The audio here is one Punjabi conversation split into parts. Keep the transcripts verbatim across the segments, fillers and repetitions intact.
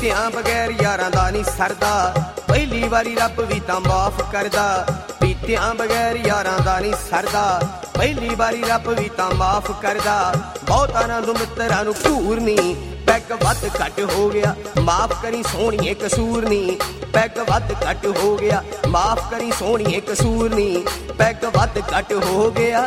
ਪੀਤਿਆਂ ਬਗੈਰ ਯਾਰਾਂ ਦਾ ਨਹੀਂ ਸਰਦਾ, ਪਹਿਲੀ ਵਾਰੀ ਰੱਬ ਵੀ ਤਾਂ ਮਾਫ ਕਰਦਾ। ਪੀਤਿਆਂ ਬਗੈਰ ਯਾਰਾਂ ਦਾ ਨਹੀਂ ਸਰਦਾ, ਪਹਿਲੀ ਵਾਰੀ ਰੱਬ ਵੀ ਤਾਂ ਮਾਫ ਕਰਦਾ। ਬਹੁਤਾਂ ਨੂੰ ਮਿੱਤਰਾਂ ਨੂੰ ਘੂਰ ਨੀ, ਪੈਗ ਵੱਧ ਘੱਟ ਹੋ ਗਿਆ ਮਾਫ ਕਰੀ ਸੋਹਣੀਏ ਕਸੂਰ ਨੀ। ਪੈਗ ਵੱਧ ਘੱਟ ਹੋ ਗਿਆ ਮਾਫ ਕਰੀ ਸੋਹਣੀਏ ਕਸੂਰ ਨੀ। ਪੈਗ ਵੱਧ ਘੱਟ ਹੋ ਗਿਆ।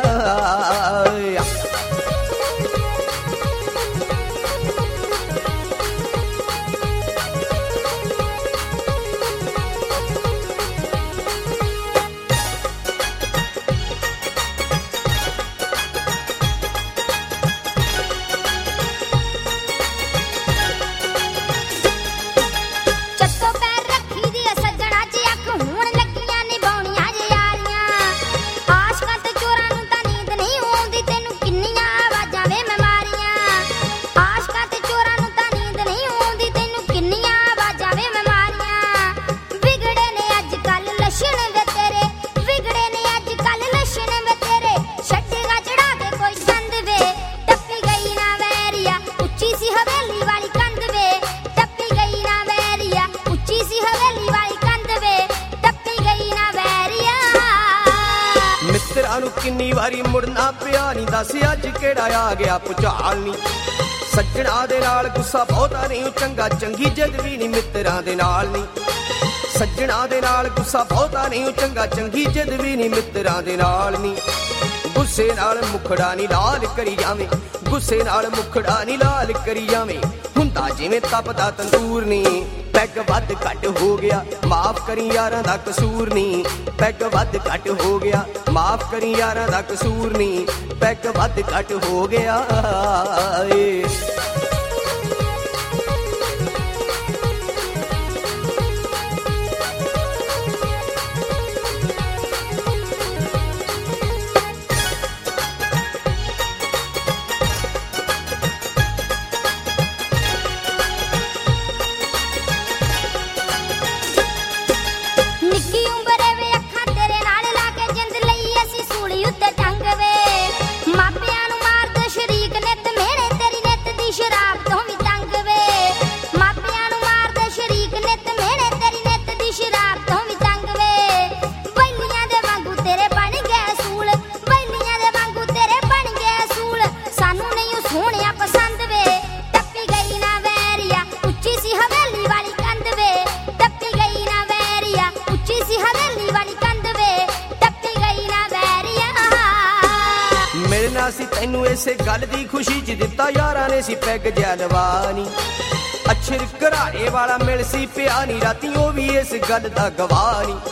ਮਿੱਤਰਾਂ ਨੂੰ ਕਿੰਨੀ ਵਾਰੀ ਮੁੜਨਾ ਪਿਆ ਨੀ, ਦੱਸ ਅੱਜ ਕਿਹੜਾ ਆ ਗਿਆ ਭੁਚਾਲ ਨੀ। ਸੱਜਣਾ ਦੇ ਨਾਲ ਗੁੱਸਾ ਬਹੁਤਾ ਨਹੀਂ ਚੰਗਾ, ਚੰਗੀ ਜਦ ਵੀ ਨੀ ਮਿੱਤਰਾਂ ਦੇ ਨਾਲ ਨੀ। ਸੱਜਣਾ ਦੇ ਨਾਲ ਗੁੱਸਾ ਬਹੁਤਾ ਨਹੀਂ ਚੰਗਾ, ਚੰਗੀ ਜਦ ਵੀ ਨੀ ਮਿੱਤਰਾਂ ਦੇ ਨਾਲ ਨੀ। ਗੁੱਸੇ ਨਾਲ ਮੁਖੜਾ ਨੀ ਲਾਲ ਕਰੀ ਜਾਵੇਂ, ਗੁੱਸੇ ਨਾਲ ਮੁਖੜਾ ਨੀ ਲਾਲ ਕਰੀ ਜਾਵੇਂ, ਹੁੰਦਾ ਜਿਵੇਂ ਤਪਦਾ ਤੰਦੂਰ ਨੀ। ਪੈਗ ਵੱਧ ਘੱਟ ਹੋ ਗਿਆ ਮਾਫ ਕਰੀ ਯਾਰਾਂ ਦਾ ਕਸੂਰ ਨੀ। ਪੈਗ ਵੱਧ ਘੱਟ ਹੋ ਗਿਆ ਮਾਫ ਕਰੀ ਯਾਰਾਂ ਦਾ ਕਸੂਰ ਨੀ। ਪੈਗ ਵੱਧ ਘੱਟ ਹੋ ਗਿਆ ਏ। ਮਿਲਣਾ ਸੀ ਤੈਨੂੰ ਇਸੇ ਗੱਲ ਦੀ ਖੁਸ਼ੀ ਚ ਦਿੱਤਾ ਯਾਰਾਂ ਨੇ ਸੀ ਪੈਗ ਜਲਵਾਨੀ। ਅਛਰ ਘਰਾੜੇ ਵਾਲਾ ਮਿਲ ਸੀ ਪਿਆ ਨੀ ਰਾਤੀ, ਉਹ ਵੀ ਇਸ ਗੱਲ ਦਾ ਗਵਾਹ ਨੀ।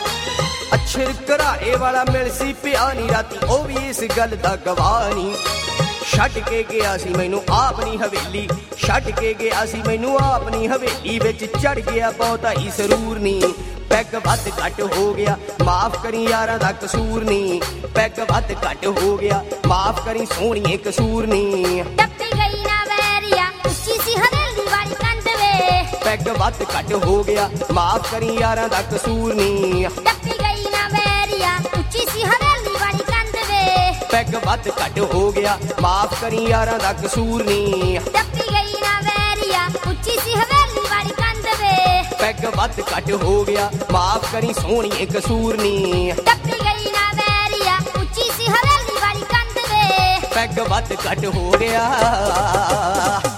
ਅਛਰ ਘਰਾੜੇ ਵਾਲਾ ਮਿਲ ਸੀ ਪਿਆ ਨੀ ਰਾਤੀ, ਉਹ ਵੀ ਇਸ ਗੱਲ ਦਾ ਗਵਾਹ ਨੀ। ਛੱਡ ਕੇ ਗਿਆ ਸੀ ਮੈਨੂੰ ਆਪ ਨੀ ਹਵੇਲੀ, ਛੱਡ ਕੇ ਗਿਆ ਸੀ ਮੈਨੂੰ ਆਪ ਨੀ ਹਵੇਲੀ, ਵਿੱਚ ਚੜ ਗਿਆ ਬਹੁਤਾ ਹੀ ਸਰੂਰ ਨੀ। ਪੈਗ ਵੱਧ ਘੱਟ ਹੋ ਗਿਆ ਮਾਫ ਕਰੀ ਯਾਰਾਂ ਦਾ ਕਸੂਰ ਨੀ। ਪੈਗ ਵੱਧ ਘੱਟ ਹੋ ਗਿਆ ਮਾਫ ਕਰੀ ਸੋਹਣੀਏ ਕਸੂਰ ਨੀ। ਟੱਪੀ ਗਈ ਨਾ ਵੈਰੀਆ ਉੱਚੀ ਸੀ ਹਵੇਲੀ ਵਾਲੀ ਕੰਧ ਵੇ। ਪੈਗ ਵੱਧ ਘੱਟ ਹੋ ਗਿਆ ਮਾਫ ਕਰੀ ਯਾਰਾਂ ਦਾ ਕਸੂਰ ਨੀ। ਟੱਪੀ ਗਈ ਨਾ ਵੈਰੀਆ ਉੱਚੀ ਸੀ ਹਵੇਲੀ ਵਾਲੀ ਕੰਧ ਵੇ। ਪੈਗ ਵੱਧ ਘੱਟ ਹੋ ਗਿਆ ਮਾਫ ਕਰੀ ਯਾਰਾਂ ਦਾ ਕਸੂਰ ਨੀ। ਟੱਪੀ ਗਈ ਨਾ ਵੈਰੀਆ ਉੱਚੀ ਸੀ ਹਵੇਲੀ ਵਾਲੀ ਕੰਧ ਵੇ। ਪੈਗ ਵੱਧ ਘੱਟ ਹੋ ਗਿਆ ਮਾਫ ਕਰੀ ਸੋਹਣੀਏ ਕਸੂਰ ਨੀ। ਟੱਪੀ ਗਈ ਨਾ ਵੈਰੀਆ ਉੱਚੀ ਸੀ ਹਵੇਲੀ ਵਾਲੀ ਕੰਧ ਵੇ। ਪੈਗ ਵੱਧ ਘੱਟ ਹੋ ਗਿਆ।